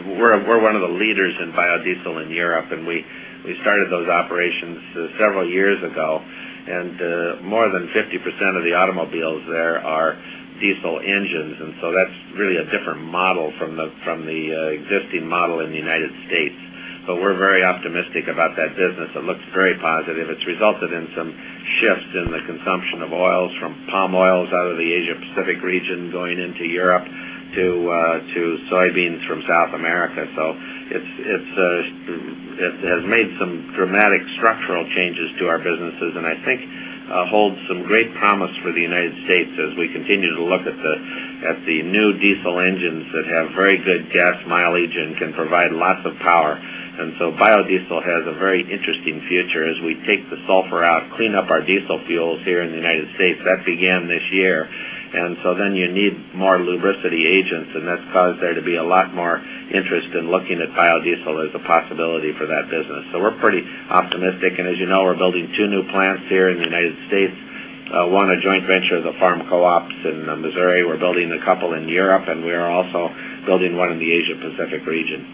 we're one of the leaders in biodiesel in Europe, and we started those operations several years ago, and more than 50% of the automobiles there are diesel engines, and so that's really a different model from the existing model in the United States. But we're very optimistic about that business. It looks very positive. It's resulted in some shifts in the consumption of oils, from palm oils out of the Asia-Pacific region going into Europe to soybeans from South America. So it has made some dramatic structural changes to our businesses, and I think holds some great promise for the United States as we continue to look at the new diesel engines that have very good gas mileage and can provide lots of power. And so biodiesel has a very interesting future as we take the sulfur out, clean up our diesel fuels here in the United States. That began this year. And so then you need more lubricity agents, and that's caused there to be a lot more interest in looking at biodiesel as a possibility for that business. So we're pretty optimistic, and as you know, we're building 2 new plants here in the United States. One, a joint venture of the farm co-ops in Missouri. We're building a couple in Europe, and we are also building one in the Asia-Pacific region.